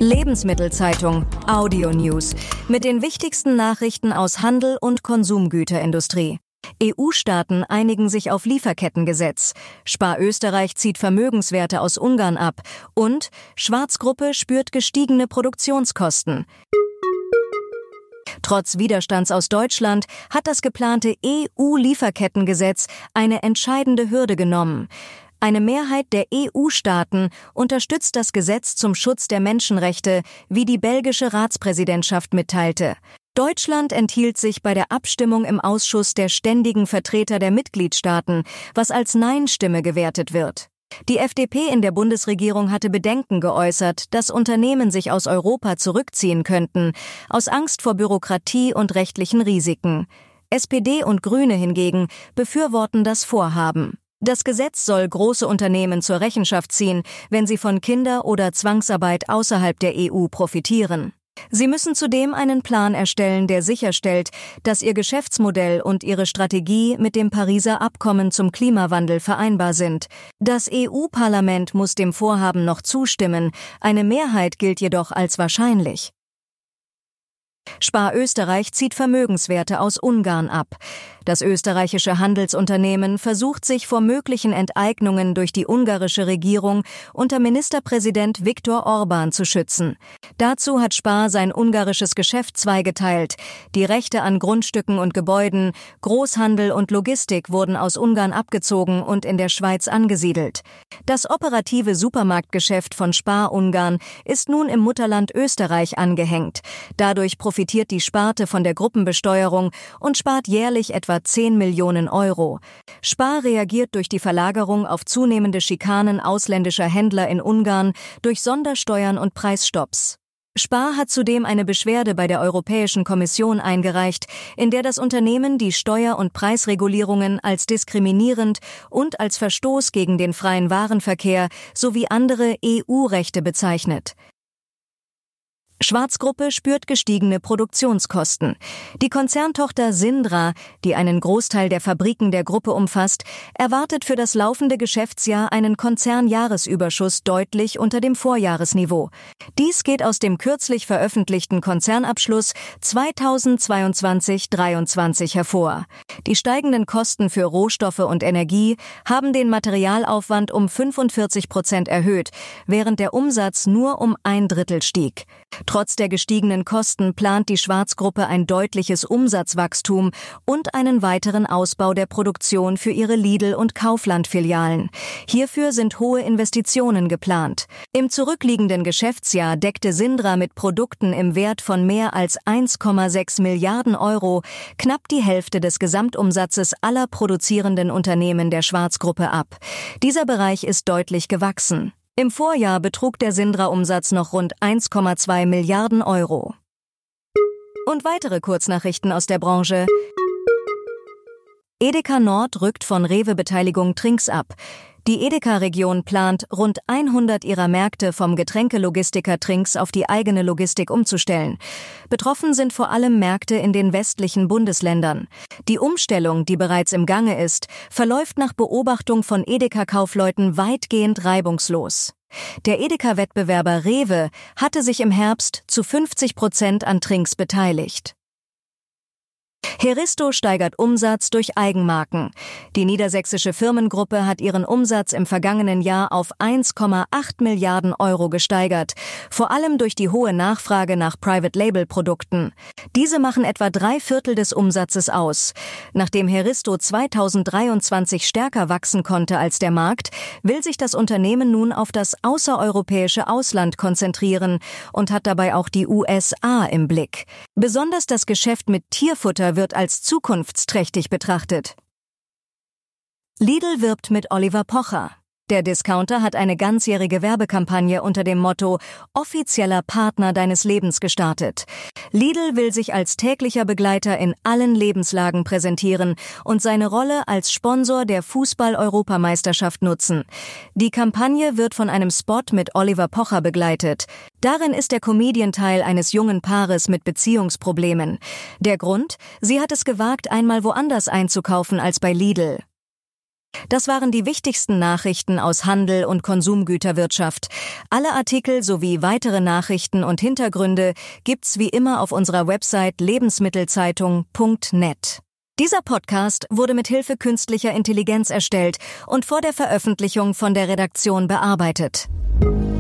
Lebensmittelzeitung Audio News mit den wichtigsten Nachrichten aus Handel und Konsumgüterindustrie. EU-Staaten einigen sich auf Lieferkettengesetz. Spar Österreich zieht Vermögenswerte aus Ungarn ab. Und Schwarzgruppe spürt gestiegene Produktionskosten. Trotz Widerstands aus Deutschland hat das geplante EU-Lieferkettengesetz eine entscheidende Hürde genommen. Eine Mehrheit der EU-Staaten unterstützt das Gesetz zum Schutz der Menschenrechte, wie die belgische Ratspräsidentschaft mitteilte. Deutschland enthielt sich bei der Abstimmung im Ausschuss der ständigen Vertreter der Mitgliedstaaten, was als Nein-Stimme gewertet wird. Die FDP in der Bundesregierung hatte Bedenken geäußert, dass Unternehmen sich aus Europa zurückziehen könnten, aus Angst vor Bürokratie und rechtlichen Risiken. SPD und Grüne hingegen befürworten das Vorhaben. Das Gesetz soll große Unternehmen zur Rechenschaft ziehen, wenn sie von Kinder- oder Zwangsarbeit außerhalb der EU profitieren. Sie müssen zudem einen Plan erstellen, der sicherstellt, dass ihr Geschäftsmodell und ihre Strategie mit dem Pariser Abkommen zum Klimawandel vereinbar sind. Das EU-Parlament muss dem Vorhaben noch zustimmen, eine Mehrheit gilt jedoch als wahrscheinlich. Spar Österreich zieht Vermögenswerte aus Ungarn ab. Das österreichische Handelsunternehmen versucht sich vor möglichen Enteignungen durch die ungarische Regierung unter Ministerpräsident Viktor Orbán zu schützen. Dazu hat Spar sein ungarisches Geschäft zweigeteilt. Die Rechte an Grundstücken und Gebäuden, Großhandel und Logistik wurden aus Ungarn abgezogen und in der Schweiz angesiedelt. Das operative Supermarktgeschäft von Spar Ungarn ist nun im Mutterland Österreich angehängt. Dadurch profitiert die Sparte von der Gruppenbesteuerung und spart jährlich etwa 10 Millionen Euro. Spar reagiert durch die Verlagerung auf zunehmende Schikanen ausländischer Händler in Ungarn durch Sondersteuern und Preisstopps. Spar hat zudem eine Beschwerde bei der Europäischen Kommission eingereicht, in der das Unternehmen die Steuer- und Preisregulierungen als diskriminierend und als Verstoß gegen den freien Warenverkehr sowie andere EU-Rechte bezeichnet. Schwarzgruppe spürt gestiegene Produktionskosten. Die Konzerntochter Sindra, die einen Großteil der Fabriken der Gruppe umfasst, erwartet für das laufende Geschäftsjahr einen Konzernjahresüberschuss deutlich unter dem Vorjahresniveau. Dies geht aus dem kürzlich veröffentlichten Konzernabschluss 2022/23 hervor. Die steigenden Kosten für Rohstoffe und Energie haben den Materialaufwand um 45% erhöht, während der Umsatz nur um 1/3 stieg. Trotz der gestiegenen Kosten plant die Schwarzgruppe ein deutliches Umsatzwachstum und einen weiteren Ausbau der Produktion für ihre Lidl- und Kaufland-Filialen. Hierfür sind hohe Investitionen geplant. Im zurückliegenden Geschäftsjahr deckte Sindra mit Produkten im Wert von mehr als 1,6 Milliarden Euro knapp die Hälfte des Gesamtumsatzes aller produzierenden Unternehmen der Schwarzgruppe ab. Dieser Bereich ist deutlich gewachsen. Im Vorjahr betrug der Sindra-Umsatz noch rund 1,2 Milliarden Euro. Und weitere Kurznachrichten aus der Branche. Edeka Nord rückt von Rewe-Beteiligung Trinks ab. Die Edeka-Region plant, rund 100 ihrer Märkte vom Getränkelogistiker Trinks auf die eigene Logistik umzustellen. Betroffen sind vor allem Märkte in den westlichen Bundesländern. Die Umstellung, die bereits im Gange ist, verläuft nach Beobachtung von Edeka-Kaufleuten weitgehend reibungslos. Der Edeka-Wettbewerber Rewe hatte sich im Herbst zu 50% an Trinks beteiligt. Heristo steigert Umsatz durch Eigenmarken. Die niedersächsische Firmengruppe hat ihren Umsatz im vergangenen Jahr auf 1,8 Milliarden Euro gesteigert, vor allem durch die hohe Nachfrage nach Private-Label-Produkten. Diese machen etwa 3/4 des Umsatzes aus. Nachdem Heristo 2023 stärker wachsen konnte als der Markt, will sich das Unternehmen nun auf das außereuropäische Ausland konzentrieren und hat dabei auch die USA im Blick. Besonders das Geschäft mit Tierfutter wird als zukunftsträchtig betrachtet. Lidl wirbt mit Oliver Pocher. Der Discounter hat eine ganzjährige Werbekampagne unter dem Motto »Offizieller Partner deines Lebens« gestartet. Lidl will sich als täglicher Begleiter in allen Lebenslagen präsentieren und seine Rolle als Sponsor der Fußball-Europameisterschaft nutzen. Die Kampagne wird von einem Spot mit Oliver Pocher begleitet. Darin ist der Comedian Teil eines jungen Paares mit Beziehungsproblemen. Der Grund? Sie hat es gewagt, einmal woanders einzukaufen als bei Lidl. Das waren die wichtigsten Nachrichten aus Handel und Konsumgüterwirtschaft. Alle Artikel sowie weitere Nachrichten und Hintergründe gibt's wie immer auf unserer Website lebensmittelzeitung.net. Dieser Podcast wurde mit Hilfe künstlicher Intelligenz erstellt und vor der Veröffentlichung von der Redaktion bearbeitet.